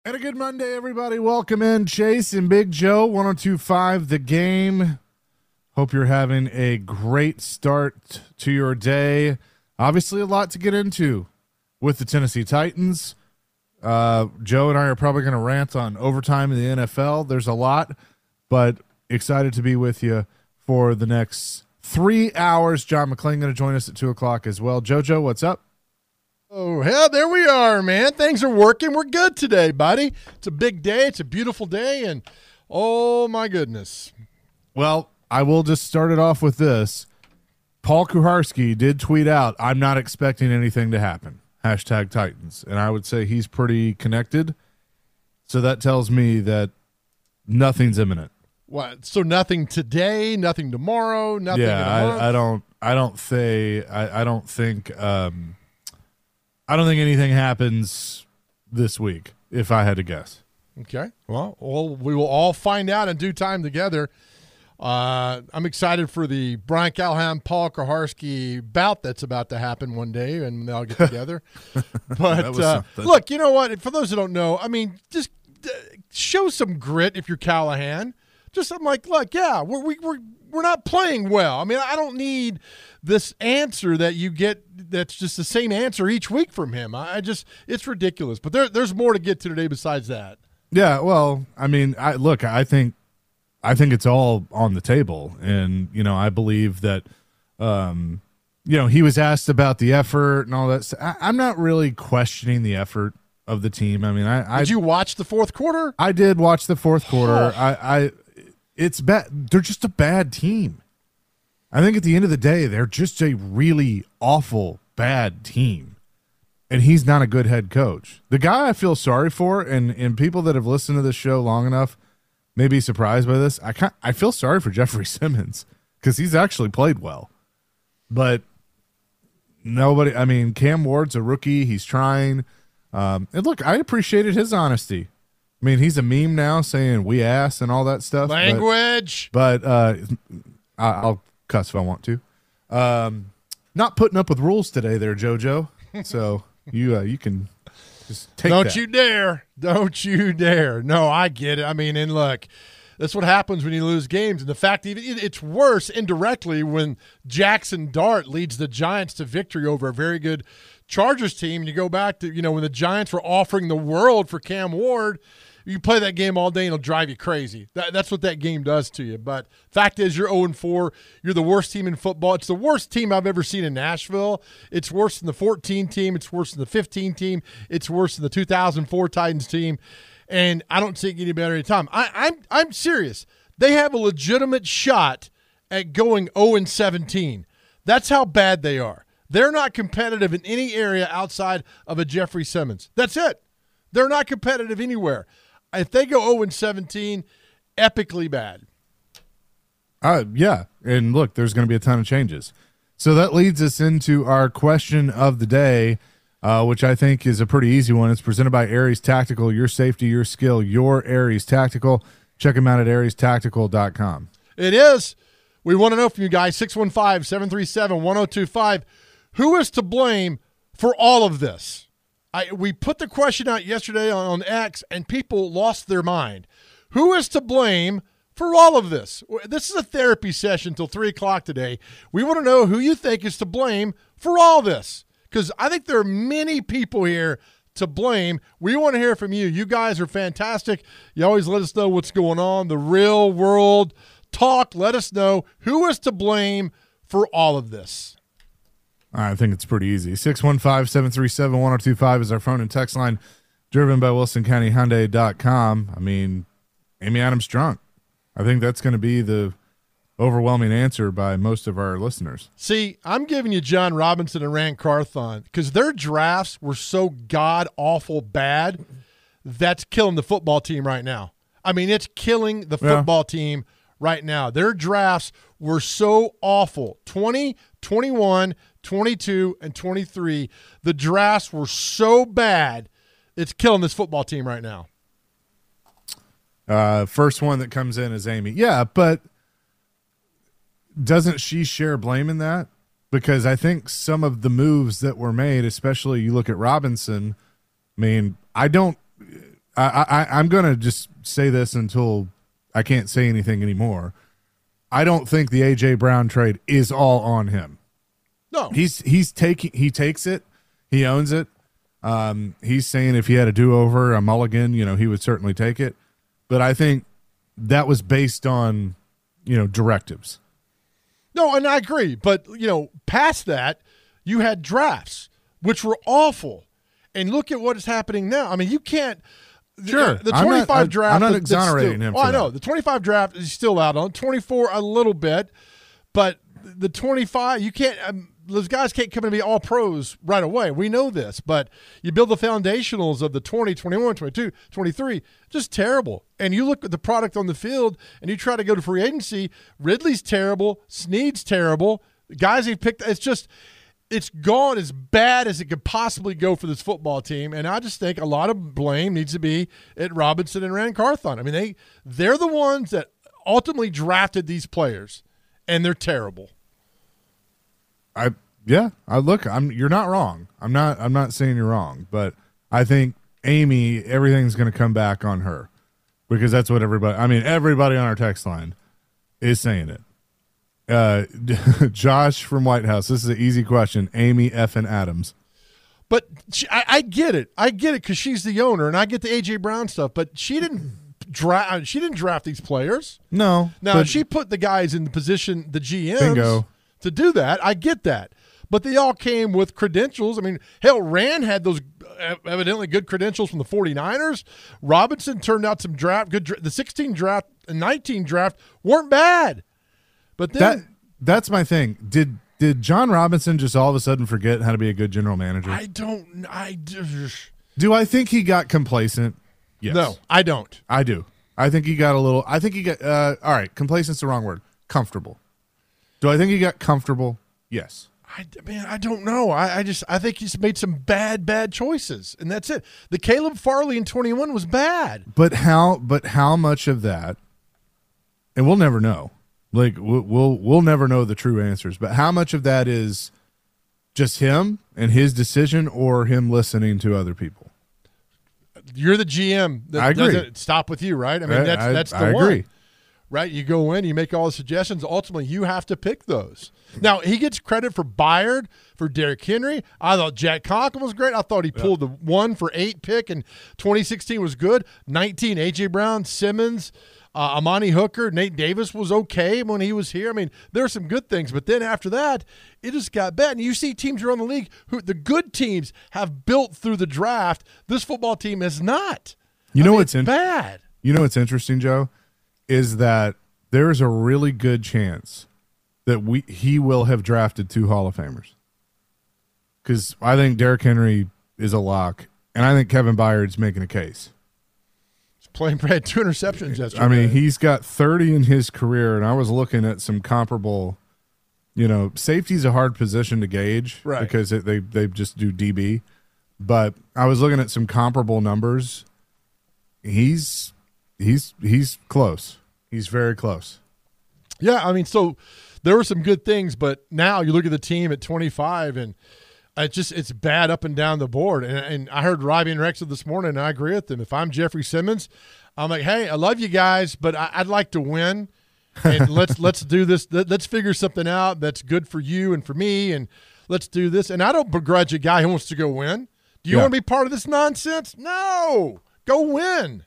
And a good Monday, everybody. Welcome in Chase and Big Joe, 102.5 The Game. Hope you're having a great start to your day. Obviously, a lot to get into with the Tennessee Titans. Joe and I are probably going to rant on overtime in the NFL. There's a lot, but excited to be with you for the next 3 hours. John McClain going to join us at 2 o'clock as well. JoJo, what's up? Oh, hell, there we are, man. Things are working. We're good today, buddy. It's a big day. It's a beautiful day, and oh, my goodness. Well, I will just start it off with this. Paul Kuharsky did tweet out, I'm not expecting anything to happen. Hashtag Titans. And I would say he's pretty connected. So that tells me that nothing's imminent. What? So nothing today, nothing tomorrow, nothing in a month? I don't think anything happens this week, if I had to guess. Okay. Well, we will all find out in due time together. I'm excited for the Brian Callahan, Paul Kuharsky bout that's about to happen one day, and they'll get together. But look, you know what? For those who don't know, I mean, just show some grit if you're Callahan. Just I'm like, look, yeah, we're not playing well. I mean, I don't need this answer that you get that's just the same answer each week from him. It's ridiculous. But there's more to get to today besides that. Yeah, well, I mean, I think it's all on the table. And, I believe that, he was asked about the effort and all that. I'm not really questioning the effort of the team. I mean, Did you watch the fourth quarter? I did watch the fourth quarter. It's bad. They're just a bad team. I think at the end of the day, they're just a really awful, bad team. And he's not a good head coach. The guy I feel sorry for, and people that have listened to this show long enough may be surprised by this. I feel sorry for Jeffrey Simmons because he's actually played well. But Cam Ward's a rookie. He's trying. And look, I appreciated his honesty. I mean, he's a meme now saying we ass and all that stuff. Language. But I'll cuss if I want to. Not putting up with rules today there, JoJo. So you can just take Don't that. you dare. Don't you dare. No, I get it. I mean, and look, that's what happens when you lose games. And the fact it's worse indirectly when Jackson Dart leads the Giants to victory over a very good Chargers team. And you go back to, when the Giants were offering the world for Cam Ward, you play that game all day and it'll drive you crazy. That's what that game does to you. But fact is, you're 0-4. You're the worst team in football. It's the worst team I've ever seen in Nashville. It's worse than the 14 team. It's worse than the 15 team. It's worse than the 2004 Titans team. And I don't think any better any time. I'm serious. They have a legitimate shot at going 0-17. That's how bad they are. They're not competitive in any area outside of a Jeffrey Simmons. That's it. They're not competitive anywhere. If they go 0-17, epically bad. Yeah. And look, there's going to be a ton of changes. So that leads us into our question of the day, which I think is a pretty easy one. It's presented by Aries Tactical. Your safety, your skill, your Aries Tactical. Check them out at ariestactical.com. It is. We want to know from you guys, 615-737-1025, who is to blame for all of this? We put the question out yesterday on X, and people lost their mind. Who is to blame for all of this? This is a therapy session till 3 o'clock today. We want to know who you think is to blame for all this, because I think there are many people here to blame. We want to hear from you. You guys are fantastic. You always let us know what's going on, the real world talk. Let us know who is to blame for all of this. I think it's pretty easy. 615-737-1025 is our phone and text line, driven by WilsonCountyHyundai.com. I mean, Amy Adams drunk. I think that's going to be the overwhelming answer by most of our listeners. See, I'm giving you John Robinson and Rand Carthon because their drafts were so god-awful bad that's killing the football team right now. I mean, it's killing the football team right now. Their drafts were so awful. 20, 21, 22, and 23. The drafts were so bad, it's killing this football team right now. First one that comes in is Amy. Yeah, but doesn't she share blame in that? Because I think some of the moves that were made, especially you look at Robinson, I mean, I'm going to just say this until I can't say anything anymore. I don't think the A.J. Brown trade is all on him. No. He takes it. He owns it. He's saying if he had a do-over, a mulligan, he would certainly take it. But I think that was based on, directives. No, and I agree. But, past that, you had drafts, which were awful. And look at what is happening now. I mean, you can't. Sure. The 25 draft. I'm not exonerating him. I know. The 25 draft is still out on. 24 a little bit. But the 25, you can't. Those guys can't come and be all pros right away. We know this. But you build the foundationals of the 20, 21, 22, 23, just terrible. And you look at the product on the field and you try to go to free agency. Ridley's terrible. Snead's terrible. The guys he picked, it's gone as bad as it could possibly go for this football team. And I just think a lot of blame needs to be at Robinson and Ran Carthon. I mean, they're the ones that ultimately drafted these players, and they're terrible. You're not wrong. I'm not saying you're wrong, but I think Amy, everything's going to come back on her because that's what everybody on our text line is saying it. Josh from White House. This is an easy question. Amy effing Adams. But I get it. I get it because she's the owner, and I get the A.J. Brown stuff. But she didn't draft these players. No. Now she put the guys in the position, the GMs, bingo, to do that. I get that. But they all came with credentials. I mean, hell, Rand had those evidently good credentials from the 49ers. Robinson turned out some the 16 draft and 19 draft weren't bad. But then that's my thing. Did John Robinson just all of a sudden forget how to be a good general manager? Do I think he got complacent? Yes. No, I don't. I do. I think he got all right, complacent's the wrong word. Comfortable. Do I think he got comfortable? Yes. I don't know. I think he's made some bad choices, and that's it. The Caleb Farley in 21 was bad. But how much of that, and we'll never know. Like we'll never know the true answers, but how much of that is just him and his decision or him listening to other people? You're the GM. That I agree. Doesn't stop with you, right? I mean, that's the I one. Agree. Right? You go in, you make all the suggestions. Ultimately, you have to pick those. Now, he gets credit for Byard, for Derrick Henry. I thought Jack Conklin was great. I thought he pulled the 1-for-8 pick in 2016 was good. 19, A.J. Brown, Simmons, Amani Hooker, Nate Davis was okay when he was here. I mean, there are some good things. But then after that, it just got bad. And you see teams around the league the good teams have built through the draft. This football team has not. It's bad. You know what's interesting, Joe? Is that there is a really good chance that he will have drafted 2 Hall of Famers. Because I think Derrick Henry is a lock, and I think Kevin Byard's making a case. He's playing had 2 interceptions yesterday. I mean, he's got 30 in his career, and I was looking at some comparable, safety's a hard position to gauge because they just do DB. But I was looking at some comparable numbers. He's close. He's very close. Yeah, I mean, so there were some good things, but now you look at the team at 25, and it's bad up and down the board. And I heard Robbie and Rex this morning, and I agree with them. If I'm Jeffrey Simmons, I'm like, hey, I love you guys, but I'd like to win, and let's do this. Let's figure something out that's good for you and for me, and let's do this. And I don't begrudge a guy who wants to go win. Do you want to be part of this nonsense? No, go win.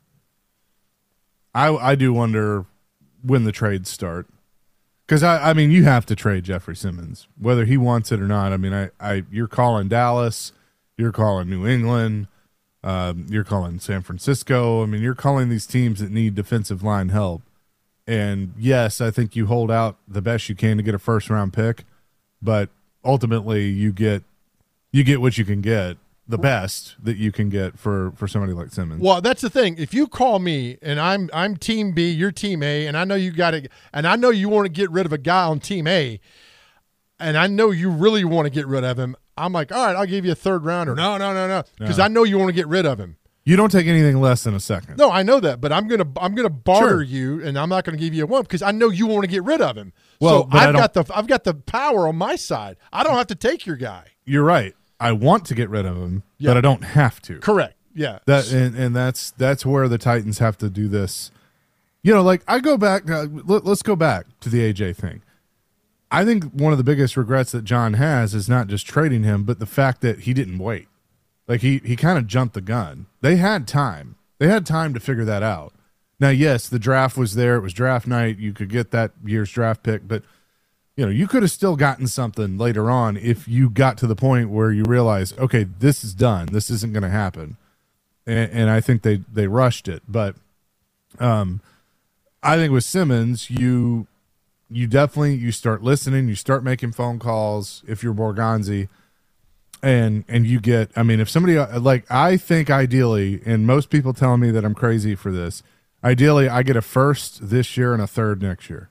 I do wonder when the trades start. Because, I mean, you have to trade Jeffrey Simmons, whether he wants it or not. I mean, you're calling Dallas, you're calling New England, you're calling San Francisco. I mean, you're calling these teams that need defensive line help. And, yes, I think you hold out the best you can to get a first-round pick, but ultimately you get what you can get. The best that you can get for somebody like Simmons. Well, that's the thing. If you call me and I'm Team B, you're Team A, and I know you want to get rid of a guy on Team A, and I know you really want to get rid of him, I'm like, all right, I'll give you a 3rd rounder. No, because I know you want to get rid of him. You don't take anything less than a second. No, I know that, but I'm gonna barter you, and I'm not gonna give you a 1 because I know you want to get rid of him. Well, so I've got the power on my side. I don't have to take your guy. You're right. I want to get rid of him, but I don't have to. Correct. Yeah. That's where the Titans have to do this. Like I go back. Let's go back to the AJ thing. I think one of the biggest regrets that John has is not just trading him, but the fact that he didn't wait. Like he kind of jumped the gun. They had time. They had time to figure that out. Now, yes, the draft was there. It was draft night. You could get that year's draft pick, but you could have still gotten something later on if you got to the point where you realize, okay, this is done. This isn't going to happen. And I think they rushed it. But I think with Simmons, you definitely start listening. You start making phone calls if you're Borgonzi. And you get, if somebody, I think ideally, and most people tell me that I'm crazy for this, ideally I get a first this year and a third next year.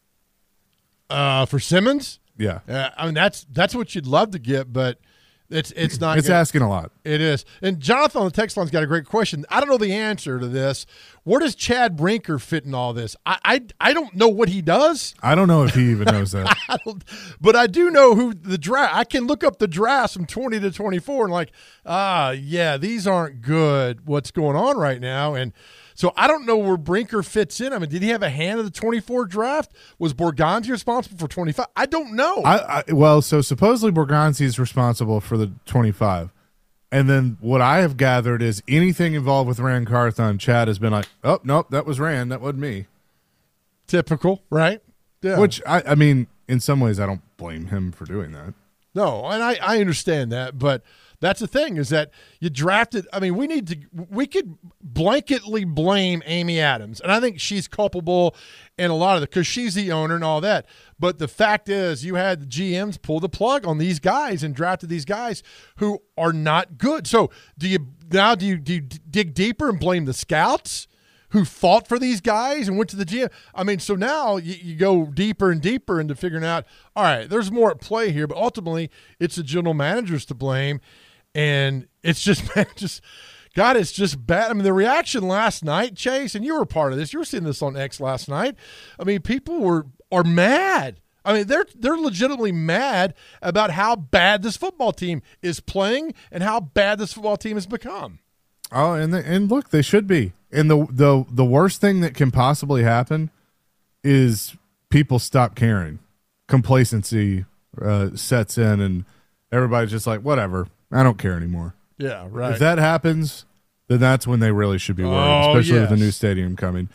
For Simmons? Yeah. That's what you'd love to get, but it's not. It's asking a lot. It is. And Jonathan on the text line's got a great question. I don't know the answer to this. Where does Chad Brinker fit in all this? I don't know what he does. I don't know if he even knows that. But I do know who the draft. I can look up the drafts from 20 to 24 and yeah, these aren't good. What's going on right now? And so I don't know where Brinker fits in. Did he have a hand in the 24 draft? Was Borgonzi responsible for 25? I don't know. Well, so supposedly Borgonzi is responsible for the 25. And then what I have gathered is anything involved with Rand Carthon, Chad has been like, oh, nope, that was Rand. That wasn't me. Typical, right? Yeah. Which, in some ways I don't blame him for doing that. No, and I understand that, but that's the thing is that you drafted. We could blanketly blame Amy Adams, and I think she's culpable in a lot of it because she's the owner and all that. But the fact is, you had the GMs pull the plug on these guys and drafted these guys who are not good. So do you dig deeper and blame the scouts who fought for these guys and went to the GM? So now you go deeper and deeper into figuring out, all right, there's more at play here, but ultimately it's the general managers to blame. And it's just God, it's just bad. The reaction last night, Chase, and you were part of this. You were seeing this on X last night. People are mad. They're legitimately mad about how bad this football team is playing and how bad this football team has become. Oh, and look, they should be. And the worst thing that can possibly happen is people stop caring. Complacency sets in, and everybody's just like, whatever, I don't care anymore. Yeah, right. If that happens, then that's when they really should be worried, especially with the new stadium coming.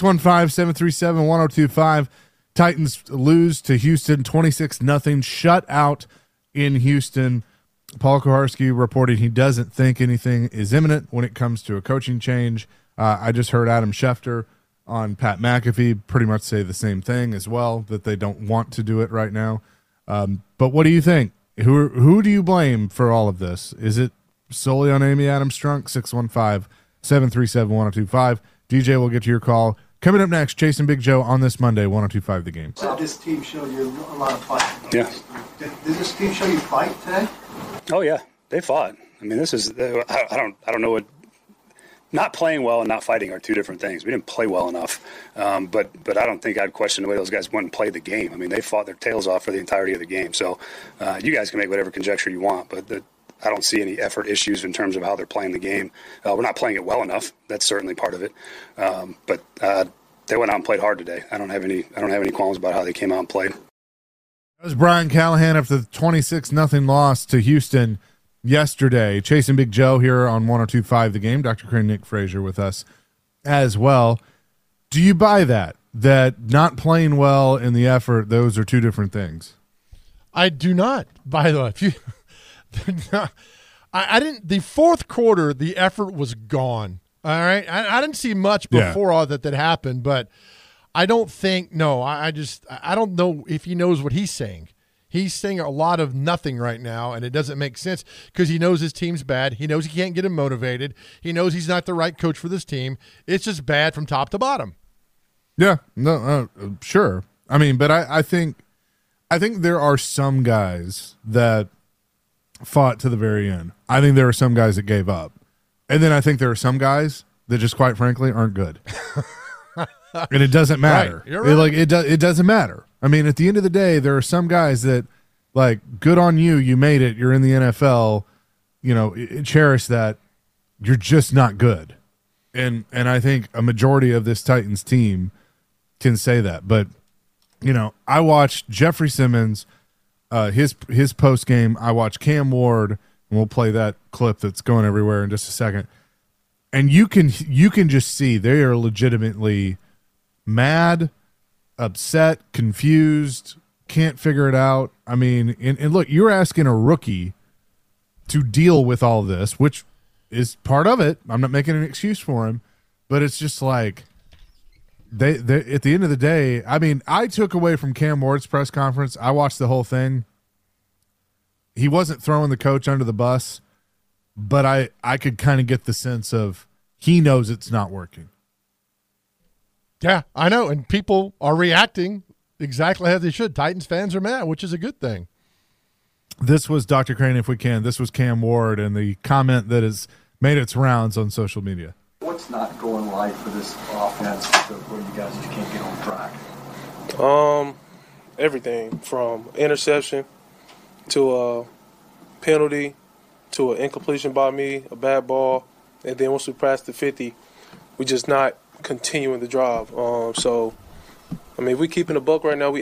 615-737-1025. Titans lose to Houston 26-0, shutout in Houston. Paul Kuharsky reported he doesn't think anything is imminent when it comes to a coaching change. I just heard Adam Schefter on Pat McAfee pretty much say the same thing as well, that they don't want to do it right now. But what do you think? Who do you blame for all of this? Is it solely on Amy Adams Strunk? 615-737-1025. DJ will get to your call. Coming up next, Chase and Big Joe on this Monday, 1025 The Game. This team showed you a lot of fight. Yeah. Did this team show you fight today? Oh yeah, they fought. This is I don't know what. Not playing well and not fighting are two different things. We didn't play well enough, but I don't think I'd question the way those guys went and played the game. They fought their tails off for the entirety of the game. So you guys can make whatever conjecture you want, but I don't see any effort issues in terms of how they're playing the game. We're not playing it well enough. That's certainly part of it. But they went out and played hard today. I don't have any qualms about how they came out and played. That was Brian Callahan after the 26-0 loss to Houston yesterday. Chasing Big Joe here on 1025 The Game. Dr. Crane, Nick Frazier with us as well. Do you buy that not playing well and the effort, those are two different things? I do not, by the way. I didn't. The fourth quarter, the effort was gone. All right, I didn't see much before all that happened, but I don't think. No, I don't know if he knows what he's saying. He's saying a lot of nothing right now, and it doesn't make sense because he knows his team's bad. He knows he can't get him motivated. He knows he's not the right coach for this team. It's just bad from top to bottom. Yeah, no, sure. But I think there are some guys that fought to the very end. I think there are some guys that gave up, and then I think there are some guys that just, quite frankly, aren't good. And it doesn't matter. Right. You're right. It doesn't matter. At the end of the day, there are some guys that, good on you. You made it. You're in the NFL. Cherish that. you're just not good. And I think a majority of this Titans team can say that. But, you know, I watched Jeffrey Simmons, his post game. I watched Cam Ward, and we'll play that clip that's going everywhere in just a second. And you can just see they are legitimately mad, upset, confused, can't figure it out. I mean, and look, you're asking a rookie to deal with all this, which is part of it. I'm not making an excuse for him, but it's just like they at the end of the day, I mean, I took away from Cam Ward's press conference. I watched the whole thing. He wasn't throwing the coach under the bus, but I could kind of get the sense of he knows it's not working. Yeah, I know, and people are reacting exactly as they should. Titans fans are mad, which is a good thing. This was Dr. Crane, if we can. This was Cam Ward, and the comment that has made its rounds on social media. What's not going right for this offense where you guys just can't get on track? Everything from interception to a penalty to an incompletion by me, a bad ball, and then once we pass the 50, we just not continuing the drive. So, I mean, if we keeping the buck right now, we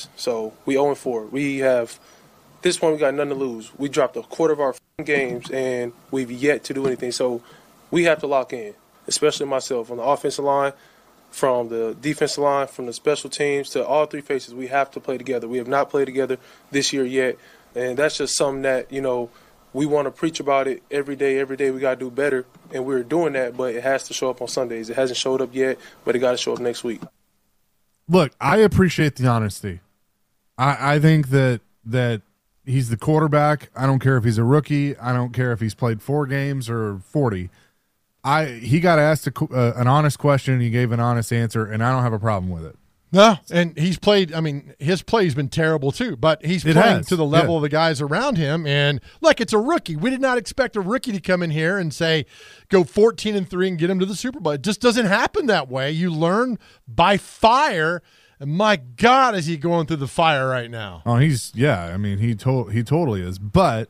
0-4. We have at this point we got nothing to lose. We dropped a quarter of our games and we've yet to do anything. So we have to lock in, especially myself on the offensive line, from the defensive line, from the special teams to all three faces. We have to play together. We have not played together this year yet, and that's just something that we want to preach about it every day. Every day we got to do better, and we're doing that, but it has to show up on Sundays. It hasn't showed up yet, but it got to show up next week. Look, I appreciate the honesty. I think that he's the quarterback. I don't care if he's a rookie. I don't care if he's played 4 games or 40. He got asked an honest question, and he gave an honest answer, and I don't have a problem with it. No, and he's played. I mean, his play's been terrible too, but he's playing to the level of the guys around him. And look, it's a rookie. We did not expect a rookie to come in here and say, go 14-3 and get him to the Super Bowl. It just doesn't happen that way. You learn by fire. And my God, is he going through the fire right now? Oh, I mean, he totally is. But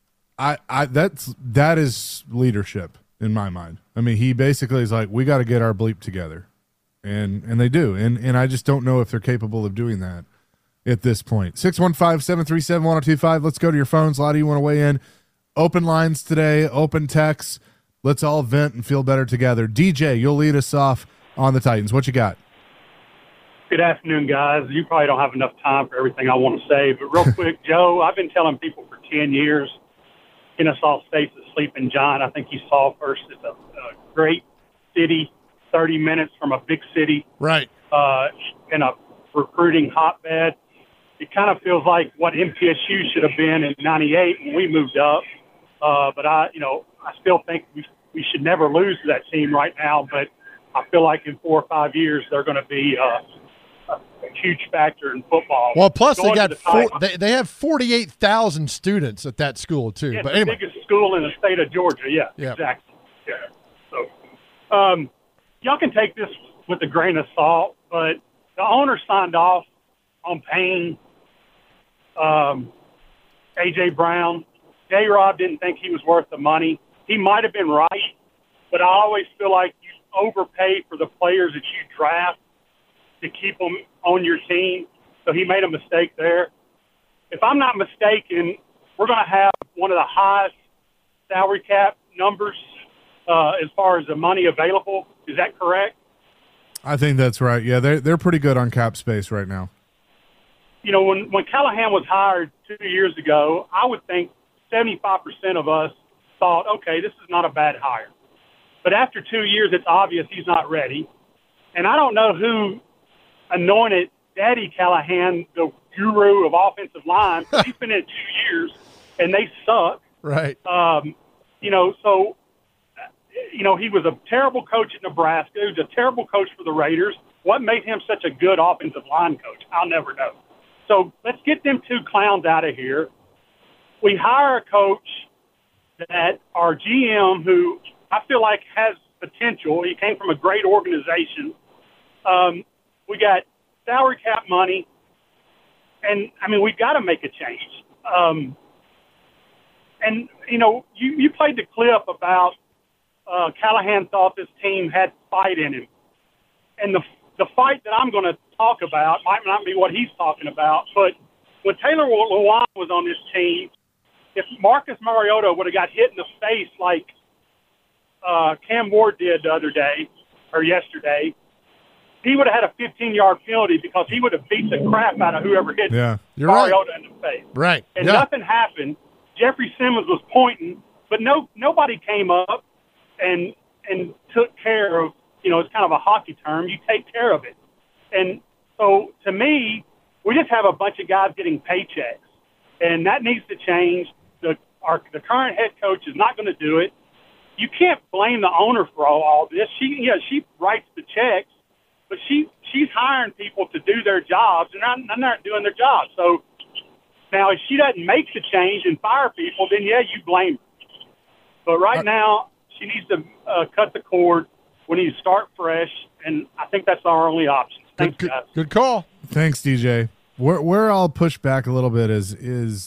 that is leadership in my mind. I mean, he basically is like, we got to get our bleep together. And they do. And I just don't know if they're capable of doing that at this point. 615-737-1025. Let's go to your phones. A lot of you want to weigh in. Open lines today, open texts. Let's all vent and feel better together. DJ, you'll lead us off on the Titans. What you got? Good afternoon, guys. You probably don't have enough time for everything I want to say, but real quick, Joe, I've been telling people for 10 years, Kennesaw State's a sleeping giant. I think you saw first it's a great city, 30 minutes from a big city. Right. In a recruiting hotbed. It kind of feels like what MTSU should have been in 98 when we moved up. But I still think we should never lose to that team right now, but I feel like in 4 or 5 years they're going to be a huge factor in football. Well, plus they have 48,000 students at that school too. Yeah, but the anyway, biggest school in the state of Georgia. Yeah, exactly. Yeah. So, y'all can take this with a grain of salt, but the owner signed off on paying A.J. Brown. J-Rob didn't think he was worth the money. He might have been right, but I always feel like you overpay for the players that you draft to keep them on your team. So he made a mistake there. If I'm not mistaken, we're going to have one of the highest salary cap numbers as far as the money available. Is that correct? I think that's right. Yeah, they're pretty good on cap space right now. You know, when Callahan was hired 2 years ago, I would think 75% of us thought, okay, this is not a bad hire. But after 2 years, it's obvious he's not ready. And I don't know who anointed Daddy Callahan the guru of offensive line. He's been in it 2 years, and they suck. right. He was a terrible coach at Nebraska. He was a terrible coach for the Raiders. What made him such a good offensive line coach? I'll never know. So let's get them 2 clowns out of here. We hire a coach that our GM, who I feel like has potential. He came from a great organization. We got salary cap money, and we've got to make a change. You played the clip about Callahan thought this team had fight in him. And the fight that I'm going to talk about might not be what he's talking about, but when Taylor Lewan was on this team, if Marcus Mariota would have got hit in the face like Cam Ward did the other day or yesterday, he would have had a 15-yard penalty because he would have beat the crap out of whoever hit Mariota in the face. Right. And nothing happened. Jeffrey Simmons was pointing, but nobody came up and took care of, it's kind of a hockey term, you take care of it. And so to me, we just have a bunch of guys getting paychecks, and that needs to change. The current head coach is not going to do it. You can't blame the owner for all this. She writes the checks, but she's hiring people to do their jobs, and they're not doing their jobs. So now, if she doesn't make the change and fire people, then you blame her. But right now, she needs to cut the cord. We need to start fresh, and I think that's our only option. Thanks, guys. Good call. Thanks, DJ. Where I'll push back a little bit is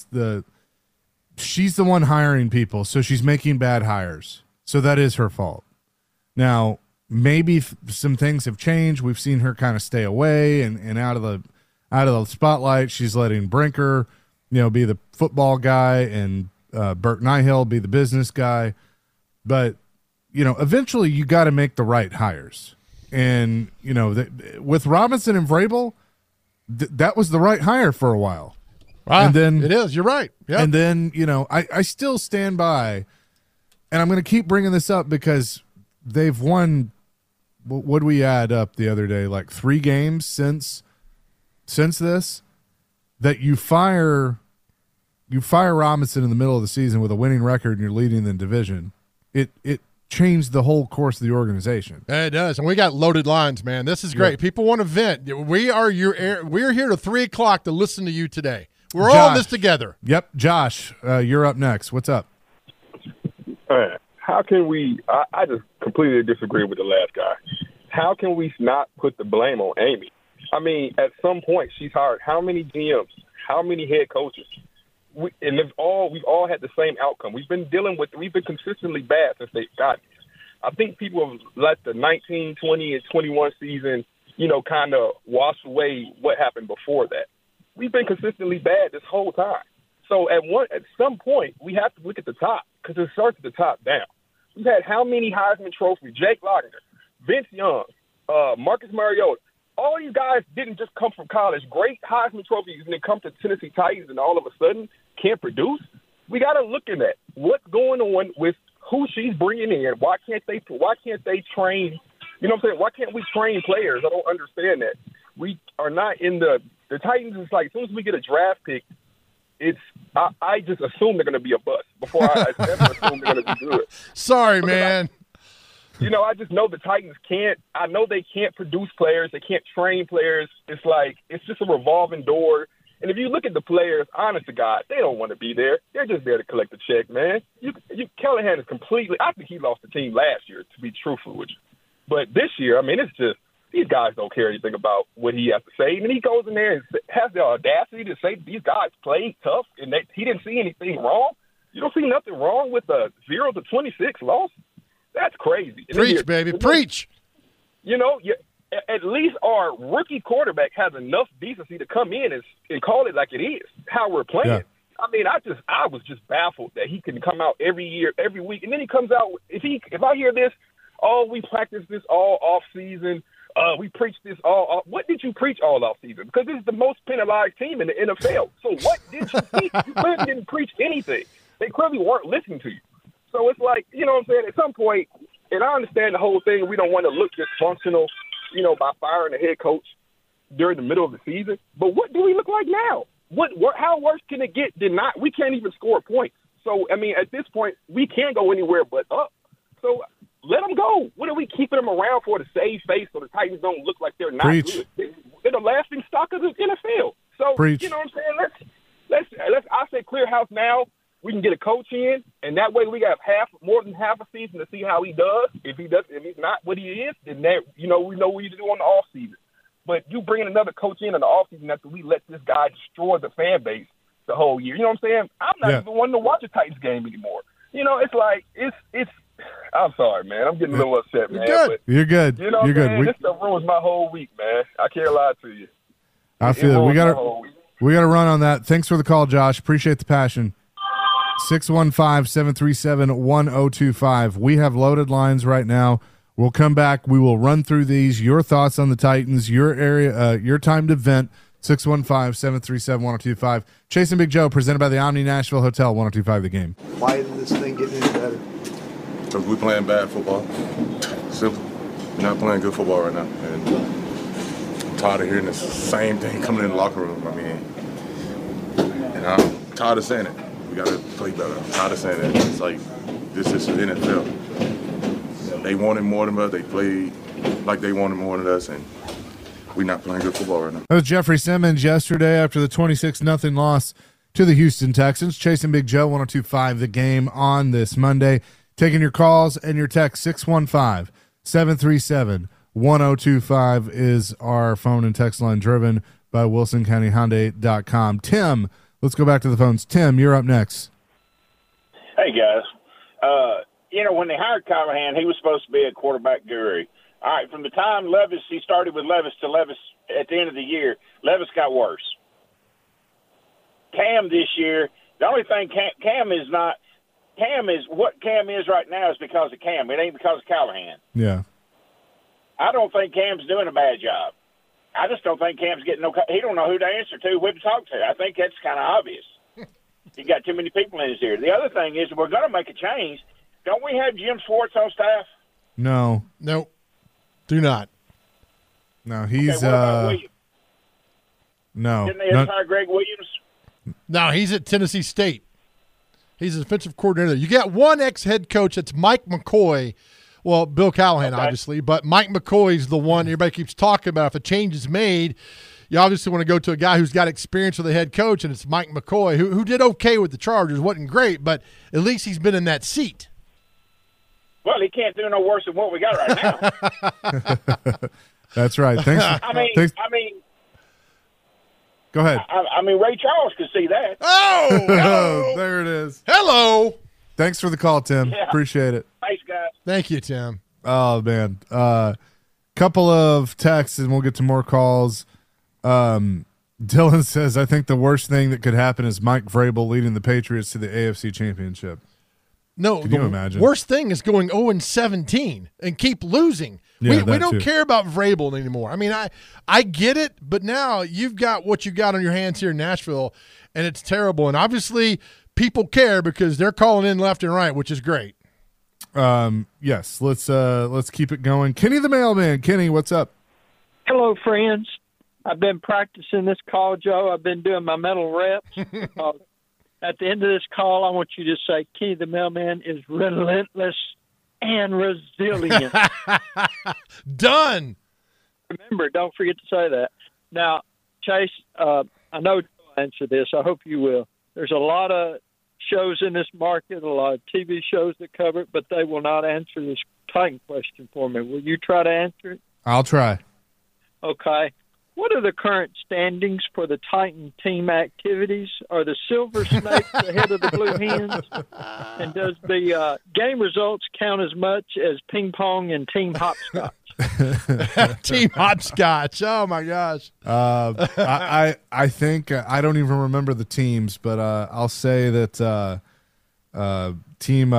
she's the one hiring people, so she's making bad hires. So that is her fault. Now, maybe some things have changed. We've seen her kind of stay away and out of the spotlight. She's letting Brinker, be the football guy, and Bert Nihill be the business guy. But eventually you got to make the right hires. And, with Robinson and Vrabel, that was the right hire for a while. And then it is. You're right. Yeah. And then, I still stand by, and I'm going to keep bringing this up because they've won. What did we add up the other day? Like 3 games since this, that you fire Robinson in the middle of the season with a winning record and you're leading the division. It changed the whole course of the organization. It does, and we got loaded lines, man. This is great. People want to vent. We're here to 3:00 to listen to you today. We're all in this together. Yep, Josh, you're up next. What's up? How can we? I just completely disagree with the last guy. How can we not put the blame on Amy? I mean, at some point, she's hired how many GMs, how many head coaches? And we've all had the same outcome. We've been consistently bad since they got here. I think people have let the 19, 20, and 21 season, kind of wash away what happened before that. We've been consistently bad this whole time. So at some point, we have to look at the top because it starts at the top down. We've had how many Heisman trophies? Jake Lochner, Vince Young, Marcus Mariota. All these guys didn't just come from college. Great Heisman trophies, and they come to Tennessee Titans and all of a sudden can't produce. We got to look at that. What's going on with who she's bringing in? Why can't they train? You know what I'm saying? Why can't we train players? I don't understand that. We are not in the Titans. Is like as soon as we get a draft pick, I just assume they're going to be a bust before I ever assume they're going to be good. Sorry, man. I just know the Titans can't. I know they can't produce players. They can't train players. It's like it's just a revolving door. And if you look at the players, honest to God, they don't want to be there. They're just there to collect the check, man. Callahan is completely – I think he lost the team last year, to be truthful with you. But this year, I mean, it's just these guys don't care anything about what he has to say. And then he goes in there and has the audacity to say these guys played tough and he didn't see anything wrong. You don't see nothing wrong with a 0-26 loss? That's crazy. Preach, baby, preach. At least our rookie quarterback has enough decency to come in and call it like it is, how we're playing. Yeah. I mean, I was just baffled that he can come out every year, every week, and then he comes out. If I hear this, we practiced this all off season. We preached this all. What did you preach all off season? Because this is the most penalized team in the NFL. So what did you teach? You clearly didn't preach anything. They clearly weren't listening to you. So it's like, you know what I'm saying? At some point, and I understand the whole thing. We don't want to look dysfunctional, by firing the head coach during the middle of the season. But what do we look like now? How worse can it get than not? We can't even score points. So, I mean, at this point, we can't go anywhere but up. So let them go. What are we keeping them around for, to save face so the Titans don't look like they're not good? They're the laughing stock of the NFL. So, Preach. You know what I'm saying? Let's I say clear house now. We can get a coach in, and that way we got more than half a season to see how he does. If he's not what he is, then we know what to do on the off season. But you bring in another coach in the off season after we let this guy destroy the fan base the whole year. You know what I'm saying? I'm not even wanting to watch a Titans game anymore. It's like it's I'm sorry, man. I'm getting a little upset, man. good. But, You're good. you know, You're man, good. this stuff ruins my whole week, man. I can't lie to you. I It feel it. ruins my whole week. We got to run on that. Thanks for the call, Josh. Appreciate the passion. 615-737-1025. We have loaded lines right now. We'll come back. We will run through these. Your thoughts on the Titans, your area, your time to vent. 615-737-1025. Chase and Big Joe, presented by the Omni Nashville Hotel, 1025 The Game. Why isn't this thing getting any better? Because we're playing bad football. Simple. We're not playing good football right now. And I'm tired of hearing the same thing coming in the locker room. I mean, and I'm tired of saying it. We got to play better. I'm tired of saying it. It's like, this is the NFL. They wanted more than us. They played like they wanted more than us. And we're not playing good football right now. That was Jeffrey Simmons yesterday after the 26-0 loss to the Houston Texans. Chasing Big Joe, 1025 The Game on this Monday. Taking your calls and your text. 615-737-1025 is our phone and text line, driven by WilsonCountyHyundai.com. Tim, let's go back to the phones. Tim, you're up next. Hey, guys. When they hired Callahan, he was supposed to be a quarterback guru. All right, from the time he started with Levis to Levis at the end of the year, Levis got worse. Cam this year, the only thing Cam is what Cam is right now is because of Cam. It ain't because of Callahan. Yeah. I don't think Cam's doing a bad job. I just don't think Cam's getting he don't know who to answer to, who to talk to. I think that's kind of obvious. You got too many people in his ear. The other thing is, we're going to make a change. Don't we have Jim Schwartz on staff? No. Nope. Do not. No, he's Okay, what about Williams? no. Didn't they hire Greg Williams? No, he's at Tennessee State. He's a defensive coordinator. You got one ex-head coach, that's Mike McCoy. Well, Bill Callahan, obviously, but Mike McCoy's the one everybody keeps talking about. If a change is made, you obviously want to go to a guy who's got experience with a head coach, and it's Mike McCoy, who did okay with the Chargers. Wasn't great, but at least he's been in that seat. Well, he can't do no worse than what we got right now. That's right. Thanks. Go ahead. I mean, Ray Charles could see that. Oh, there it is. Hello. Thanks for the call, Tim. Yeah. Appreciate it. Thanks, guys. Thank you, Tim. Oh, man. Couple of texts, and we'll get to more calls. Dylan says, I think the worst thing that could happen is Mike Vrabel leading the Patriots to the AFC Championship. No, Can you imagine? Worst thing is going 0-17 and keep losing. Yeah, we that don't too. care about Vrabel anymore. I mean, I get it, but now you've got what you got on your hands here in Nashville, and it's terrible. And obviously, people care because they're calling in left and right, which is great. Yes, let's keep it going. Kenny the mailman. Kenny, what's up? Hello, friends. I've been practicing this call, Joe. I've been doing my mental reps. At the end of this call, I want you to say Kenny the mailman is relentless and resilient. Done. Remember, don't forget to say that. Now, Chase, I know you'll answer this. I hope you will. There's a lot of shows in this market, a lot of TV shows that cover it, but they will not answer this Titan question for me. Will you try to answer it? I'll try. Okay. What are the current standings for the Titan team activities? Are the Silver Snakes ahead of the Blue Hens? And does the game results count as much as ping pong and team hopscotch? Team hopscotch. Oh, my gosh. I think I don't even remember the teams, but I'll say that team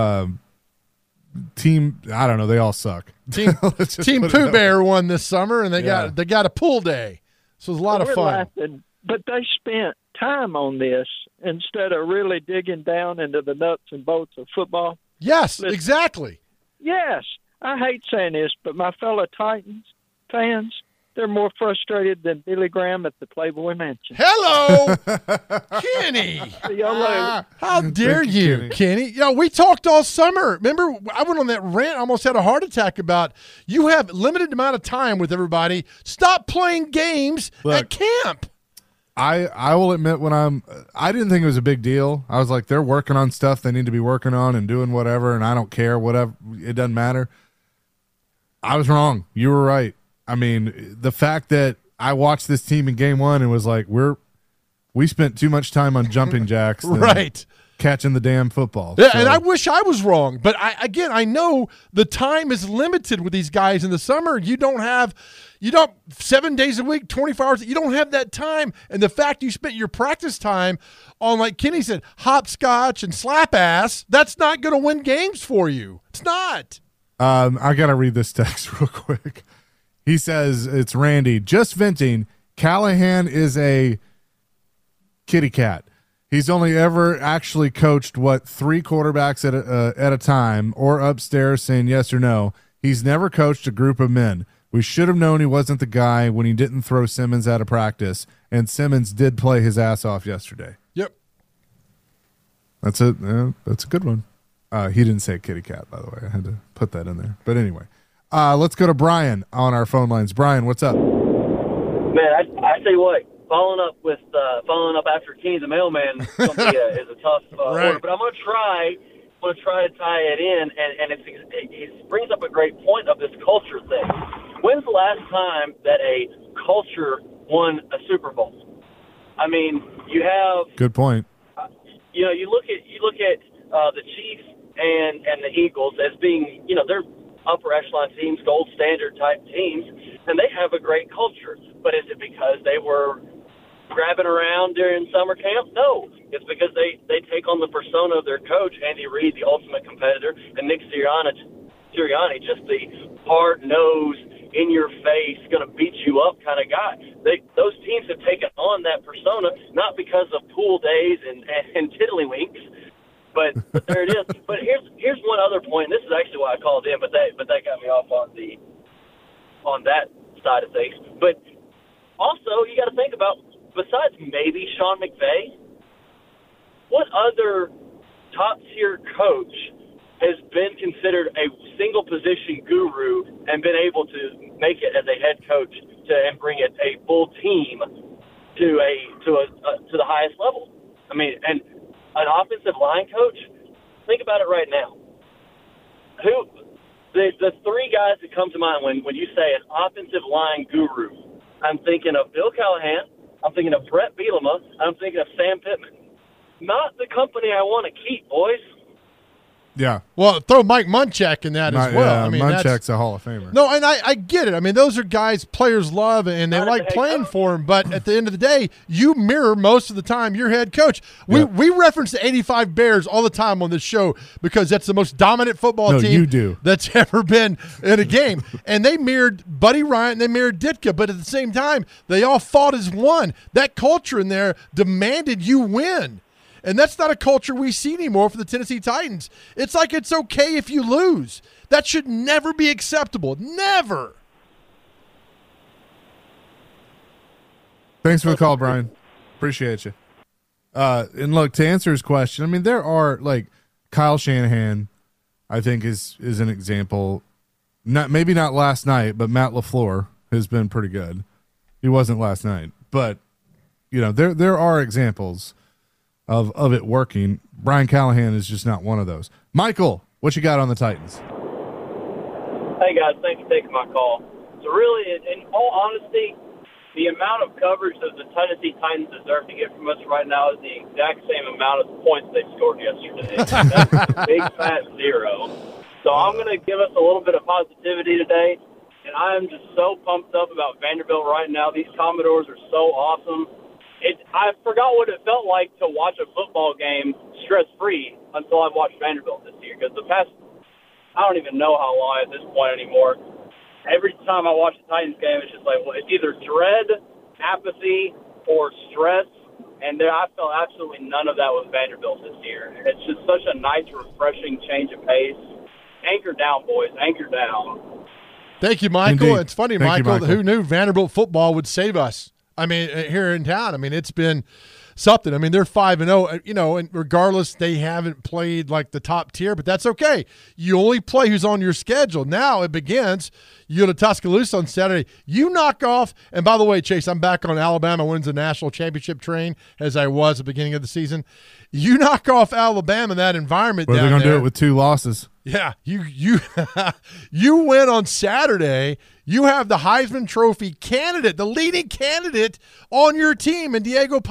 I don't know, they all suck. Team Team Pooh Bear won this summer, and they got a pool day. So it was a lot of We're fun. laughing, but they spent time on this instead of really digging down into the nuts and bolts of football. Yes, Listen, exactly. Yes, I hate saying this, but my fellow Titans fans, they're more frustrated than Billy Graham at the Playboy Mansion. Hello, Kenny. See y'all later. How dare Thank you, you, Kenny. Kenny? You know, we talked all summer. Remember, I went on that rant, almost had a heart attack about you have limited amount of time with everybody. Stop playing games at camp. I will admit I didn't think it was a big deal. I was like, they're working on stuff they need to be working on and doing whatever, and I don't care, whatever. It doesn't matter. I was wrong. You were right. I mean, the fact that I watched this team in game one and was like, we spent too much time on jumping jacks. Right. catching the damn football. Yeah, So- and I wish I was wrong, but I know the time is limited with these guys in the summer. You don't 7 days a week, 24 hours. You don't have that time, and the fact you spent your practice time on, like Kenny said, hopscotch and slap ass, that's not going to win games for you. It's not. I got to read this text real quick. He says, it's Randy, just venting. Callahan is a kitty cat. He's only ever actually coached, 3 quarterbacks at a time or upstairs saying yes or no. He's never coached a group of men. We should have known he wasn't the guy when he didn't throw Simmons out of practice, and Simmons did play his ass off yesterday. Yep. That's a good one. He didn't say kitty cat, by the way. I had to put that in there. But anyway, let's go to Brian on our phone lines. Brian, what's up? Man, I tell you what, following up after Kenny the mailman is a tough order, but I'm gonna try to tie it in, and it brings up a great point of this culture thing. When's the last time that a culture won a Super Bowl? I mean, you have Good point. you look at the Chiefs and the Eagles as being, they're upper echelon teams, gold standard type teams, and they have a great culture. But is it because they were grabbing around during summer camp? No. It's because they take on the persona of their coach, Andy Reid, the ultimate competitor, and Nick Sirianni, just the hard-nosed, in-your-face, going-to-beat-you-up kind of guy. Those teams have taken on that persona, not because of pool days and tiddlywinks, but there it is. But here's one other point. And this is actually why I called in, but that got me off on that side of things. But also, you got to think about, besides maybe Sean McVay, what other top-tier coach has been considered a single-position guru and been able to make it as a head coach and bring it a full team to the highest level? I mean, and an offensive line coach, think about it right now. The 3 guys that come to mind when you say an offensive line guru, I'm thinking of Bill Callahan, I'm thinking of Brett Bielema, I'm thinking of Sam Pittman. Not the company I want to keep, boys. Yeah. Well, throw Mike Munchak in that as well. Yeah, I mean, Munchak's a Hall of Famer. No, and I get it. I mean, those are guys players love and they like playing for him. But at the end of the day, you mirror most of the time your head coach. We reference the '85 Bears all the time on this show because that's the most dominant football team that's ever been in a game. And they mirrored Buddy Ryan, they mirrored Ditka, but at the same time, they all fought as one. That culture in there demanded you win. And that's not a culture we see anymore for the Tennessee Titans. It's like it's okay if you lose. That should never be acceptable. Never. Thanks for the call, Brian. Appreciate you. And look, to answer his question, I mean, there are, like, Kyle Shanahan, I think, is an example. Maybe not last night, but Matt LaFleur has been pretty good. He wasn't last night. But, there are examples of it working. Brian Callahan is just not one of those. Michael, what you got on the Titans? Hey, guys. Thanks for taking my call. So really, in all honesty, the amount of coverage that the Tennessee Titans deserve to get from us right now is the exact same amount of points they scored yesterday. That's big fat 0. So I'm going to give us a little bit of positivity today, and I am just so pumped up about Vanderbilt right now. These Commodores are so awesome. I forgot what it felt like to watch a football game stress-free until I watched Vanderbilt this year. Because the past, I don't even know how long at this point anymore. Every time I watch the Titans game, it's just like, well, it's either dread, apathy, or stress. And I felt absolutely none of that with Vanderbilt this year. And it's just such a nice, refreshing change of pace. Anchor down, boys. Anchor down. Thank you, Michael. Indeed. It's funny, Thank you, Michael, who knew Vanderbilt football would save us? I mean, here in town, I mean, it's been something. I mean, they're 5-0, and regardless, they haven't played like the top tier, but that's okay. You only play who's on your schedule. Now it begins. You go to Tuscaloosa on Saturday. You knock off, and by the way, Chase, I'm back on Alabama wins the national championship train as I was at the beginning of the season. You knock off Alabama in that environment Well, down they're going to there. do it with 2 losses. Yeah, you win on Saturday. You have the Heisman Trophy candidate, the leading candidate on your team, and Diego Pavia.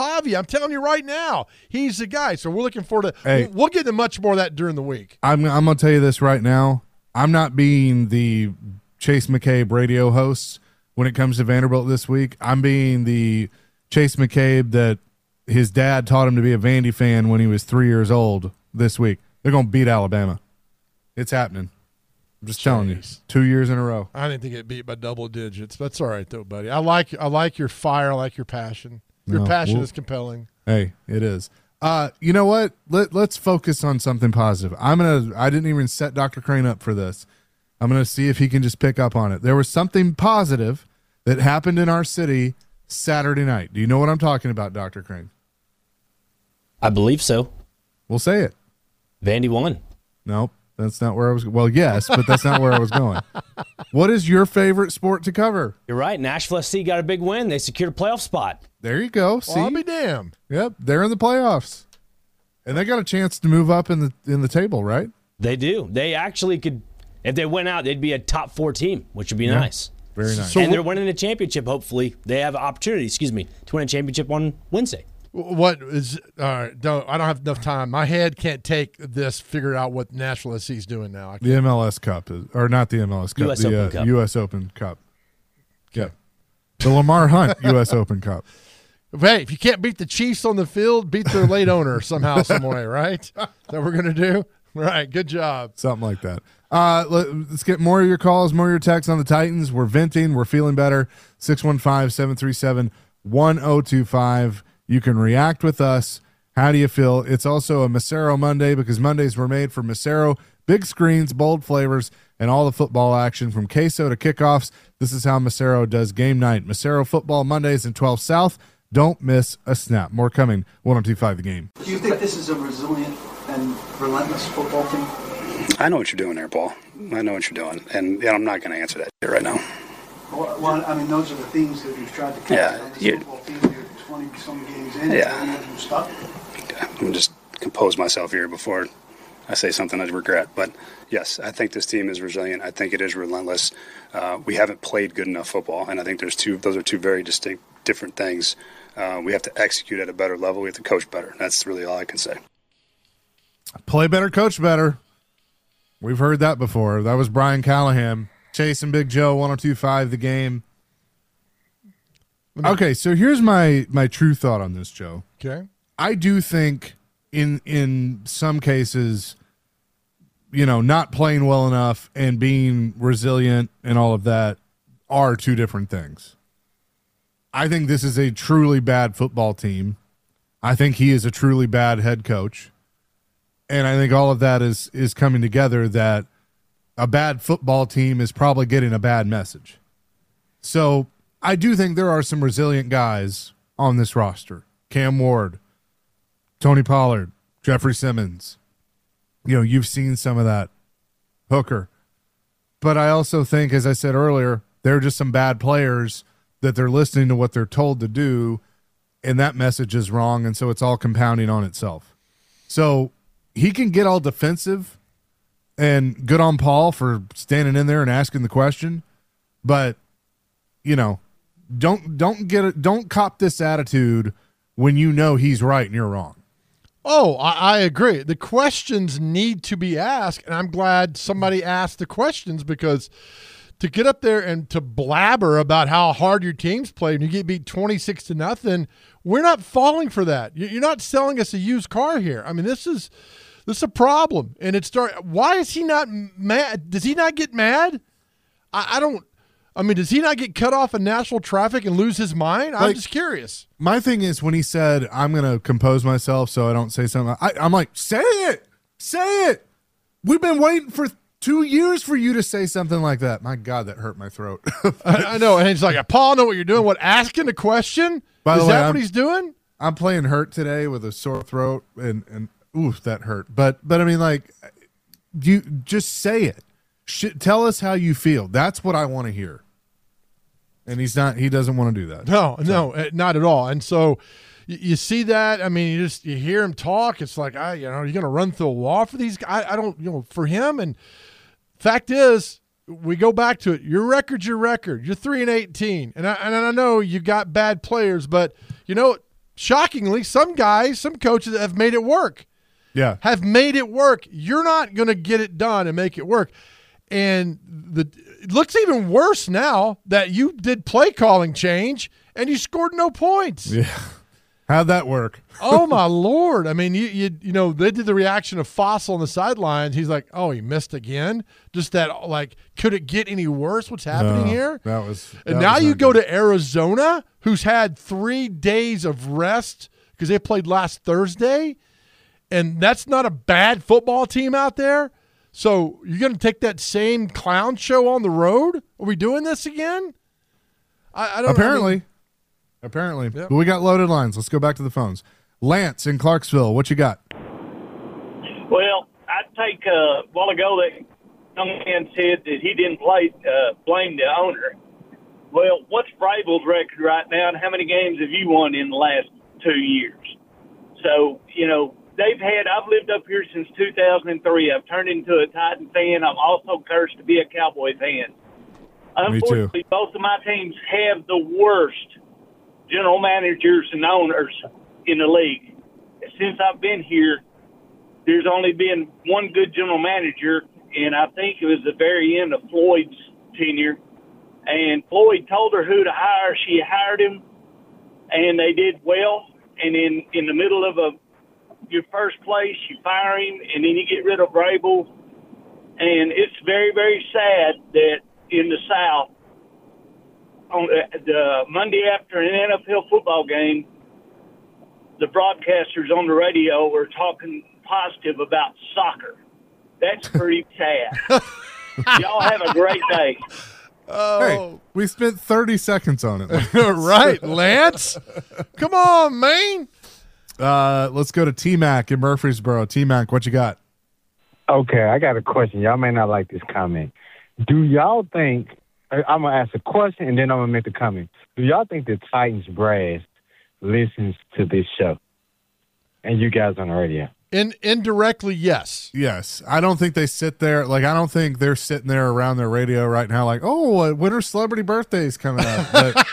telling you right now, he's the guy. So we're looking forward to we'll get into much more of that during the week. I'm going to tell you this right now. I'm not being the Chase McCabe radio host when it comes to Vanderbilt this week. I'm being the Chase McCabe that his dad taught him to be a Vandy fan when he was 3 years old this week. They're going to beat Alabama. It's happening. I'm just telling you, 2 years in a row. I didn't think it beat by double digits. That's all right, though, buddy. I like your fire. I like your passion. Your passion is compelling. Hey, it is. You know what? Let's focus on something positive. I didn't even set Dr. Crane up for this. I'm gonna see if he can just pick up on it. There was something positive that happened in our city Saturday night. Do you know what I'm talking about, Dr. Crane? I believe so. We'll say it. Vandy won. Nope. That's not where I was. Well, yes, but that's not where I was going. What is your favorite sport to cover? You're right. Nashville SC got a big win. They secured a playoff spot. There you go. See, well, I'll be damned. Yep, they're in the playoffs, and they got a chance to move up in the table, right? They do. They actually could, if they went out, they'd be a top 4 team, which would be nice. Very nice. And they're winning a championship. Hopefully, they have an opportunity. To win a championship on Wednesday. What is I don't have enough time. My head can't take this. Figure out what Nashville SC is doing now. The MLS Cup or not the MLS Cup, US the Open Cup. U.S. Open Cup. Yep. The Lamar Hunt U.S. Open Cup. Hey, if you can't beat the Chiefs on the field, beat their late owner somehow, some way, right? That we're gonna do. Right. Good job. Something like that. Let's get more of your calls, more of your texts on the Titans. We're venting. We're feeling better. 615-737-1025. You can react with us. How do you feel? It's also a Macero Monday because Mondays were made for Macero. Big screens, bold flavors, and all the football action from queso to kickoffs. This is how Macero does game night. Macero football Mondays in 12 South. Don't miss a snap. More coming. 102.5 The Game. Do you think this is a resilient and relentless football team? I know what you're doing there, Paul. I know what you're doing, and I'm not going to answer that right now. Well, I mean, those are the themes that you've tried to cover. Yeah, this football team, you're 20-some games in. Yeah. You stuck. I'm going to just compose myself here before I say something I regret. But, yes, I think this team is resilient. I think it is relentless. We haven't played good enough football, and I think those are two very distinct, different things. We have to execute at a better level. We have to coach better. That's really all I can say. Play better, coach better. We've heard that before. That was Brian Callahan. Chase and Big Joe, 102.5 The Game. Okay, so here's my true thought on this, Joe. Okay. I do think in some cases, not playing well enough and being resilient and all of that are two different things. I think this is a truly bad football team. I think he is a truly bad head coach. And I think all of that is coming together that a bad football team is probably getting a bad message. So I do think there are some resilient guys on this roster. Cam Ward, Tony Pollard, Jeffrey Simmons. You've seen some of that. Hooker. But I also think, as I said earlier, there are just some bad players that they're listening to what they're told to do, and that message is wrong, and so it's all compounding on itself. So he can get all defensive, and good on Paul for standing in there and asking the question, but don't cop this attitude when he's right and you're wrong. Oh, I agree. The questions need to be asked, and I'm glad somebody asked the questions because to get up there and to blabber about how hard your team's played and you get beat 26-0, we're not falling for that. You're not selling us a used car here. I mean, this is a problem, and why is he not mad? Does he not get mad? Does he not get cut off in national traffic and lose his mind? I'm just curious. My thing is when he said, I'm going to compose myself so I don't say something, I'm like, say it. Say it. We've been waiting for 2 years for you to say something like that. My God, that hurt my throat. I know. And he's like, Paul, I know what you're doing. What, asking a question? By the is way, that what he's doing? I'm playing hurt today with a sore throat, and oof, that hurt. But I mean, like, you just say it. Tell us how you feel. That's what I want to hear. And he doesn't want to do that. No, not at all. And so you see that. I mean, you hear him talk. It's like, you're going to run through a wall for these guys. I don't, for him. And fact is, we go back to it. Your record's your record. You're 3-18. And I know you got bad players, but shockingly, some coaches have made it work. Yeah. Have made it work. You're not going to get it done and make it work. And it looks even worse now that you did play calling change and you scored no points. Yeah. How'd that work? Oh, my Lord. I mean, you know, they did the reaction of Fossil on the sidelines. He's like, oh, he missed again? Just that, like, could it get any worse? What's happening here? And now you go to Arizona, who's had 3 days of rest because they played last Thursday, and that's not a bad football team out there. So you're going to take that same clown show on the road? Are we doing this again? I don't know. Apparently. Yep. But we got loaded lines. Let's go back to the phones. Lance in Clarksville, what you got? Well, I'd take a while ago that young man said that he didn't blame the owner. Well, what's Vrabel's record right now, and how many games have you won in the last 2 years? So, you know, I've lived up here since 2003. I've turned into a Titan fan. I'm also cursed to be a Cowboy fan. Unfortunately, both of my teams have the worst general managers and owners in the league. Since I've been here, there's only been one good general manager, and I think it was the very end of Floyd's tenure. And Floyd told her who to hire. She hired him, and they did well. And in the middle of your first place, you fire him, and then you get rid of Vrabel. And it's very, very sad that in the South, on the Monday after an NFL football game, the broadcasters on the radio were talking positive about soccer. That's pretty sad. Y'all have a great day. Oh, hey, we spent 30 seconds on it. Right, Lance? Come on, man. Let's go to T-Mac in Murfreesboro. T-Mac, what you got? Okay, I got a question. Y'all may not like this comment. Do y'all think I'm going to ask a question, and then I'm going to make the comment. Do y'all think the Titans brass listens to this show? And you guys on the radio? Indirectly, yes. Yes. I don't think they sit there. Like, I don't think they're sitting there around their radio right now like, oh, winter celebrity birthday's coming up. But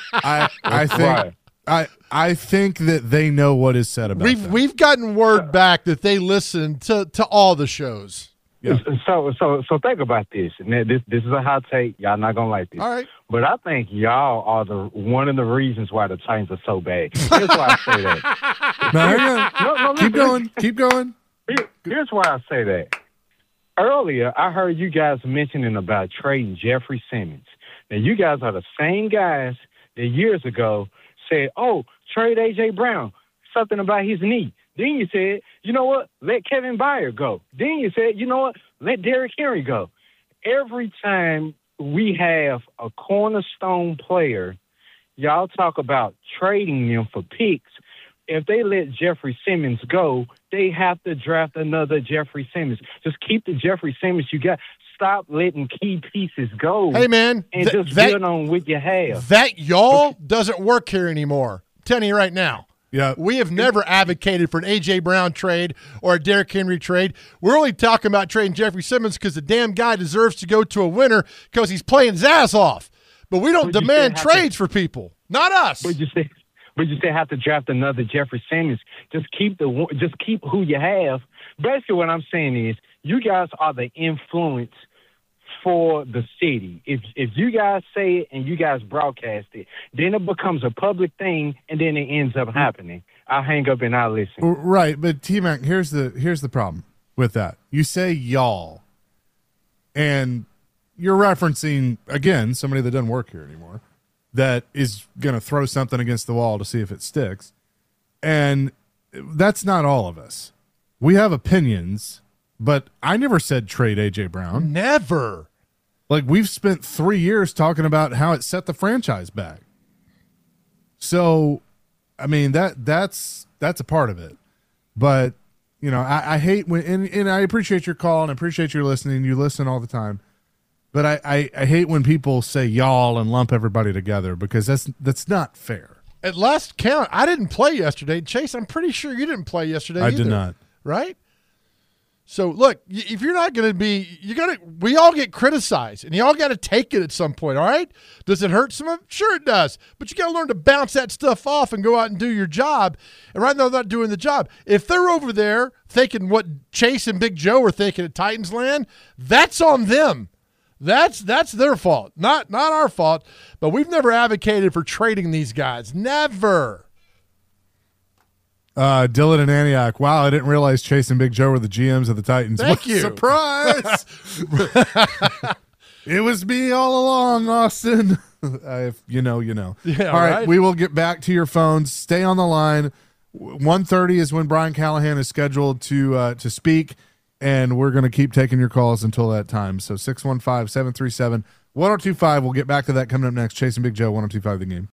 I think that they know what is said about them. We've gotten word back that they listen to all the shows. Yeah. So think about this. This is a hot take. Y'all not gonna like this. All right. But I think y'all are one of the reasons why the Titans are so bad. Here's why I say that. No, keep going. Here's why I say that. Earlier, I heard you guys mentioning about trading Jeffrey Simmons. Now, you guys are the same guys that years ago said, "Oh, trade A.J. Brown." Something about his knee. Then you said, you know what, let Kevin Byard go. Then you said, you know what, let Derrick Henry go. Every time we have a cornerstone player, y'all talk about trading them for picks. If they let Jeffrey Simmons go, they have to draft another Jeffrey Simmons. Just keep the Jeffrey Simmons you got. Stop letting key pieces go. Hey, man. And just build on what you have. That y'all doesn't work here anymore. I'm telling you right now. Yeah, we have never advocated for an A.J. Brown trade or a Derrick Henry trade. We're only talking about trading Jeffrey Simmons because the damn guy deserves to go to a winner because he's playing his ass off. But we don't demand trades for people. Not us. But you still have to draft another Jeffrey Simmons. Just keep who you have. Basically, what I'm saying is you guys are the influence for the city. If you guys say it and you guys broadcast it, then it becomes a public thing, and then it ends up happening. I hang up and I listen. Right, but T-Mac, here's the problem with that. You say y'all, and you're referencing, again, somebody that doesn't work here anymore, that is going to throw something against the wall to see if it sticks. And that's not all of us. We have opinions, but I never said trade A.J. Brown. Never. Like, we've spent 3 years talking about how it set the franchise back. So, I mean, that's a part of it. But, you know, I hate when, and I appreciate your call and I appreciate your listening. You listen all the time. But I hate when people say y'all and lump everybody together because that's not fair. At last count, I didn't play yesterday. Chase, I'm pretty sure you didn't play yesterday either. I did not. Right? So look, if you're not going to be, we all get criticized, and you all got to take it at some point. All right? Does it hurt some of? Sure, it does. But you got to learn to bounce that stuff off and go out and do your job. And right now, they're not doing the job. If they're over there thinking what Chase and Big Joe are thinking at Titans land, that's on them. That's their fault, not our fault. But we've never advocated for trading these guys. Never. Dylan and Antioch. Wow, I didn't realize Chase and Big Joe were the GMs of the Titans. Thank you. Surprise! It was me all along, Austin. If you know, you know. Yeah, all right, right. we will get back to your phones. Stay on the line. 1:30 is when Brian Callahan is scheduled to speak, and we're going to keep taking your calls until that time. So 615-737-1025. We'll get back to that coming up next. Chase and Big Joe, 102.5 The Game.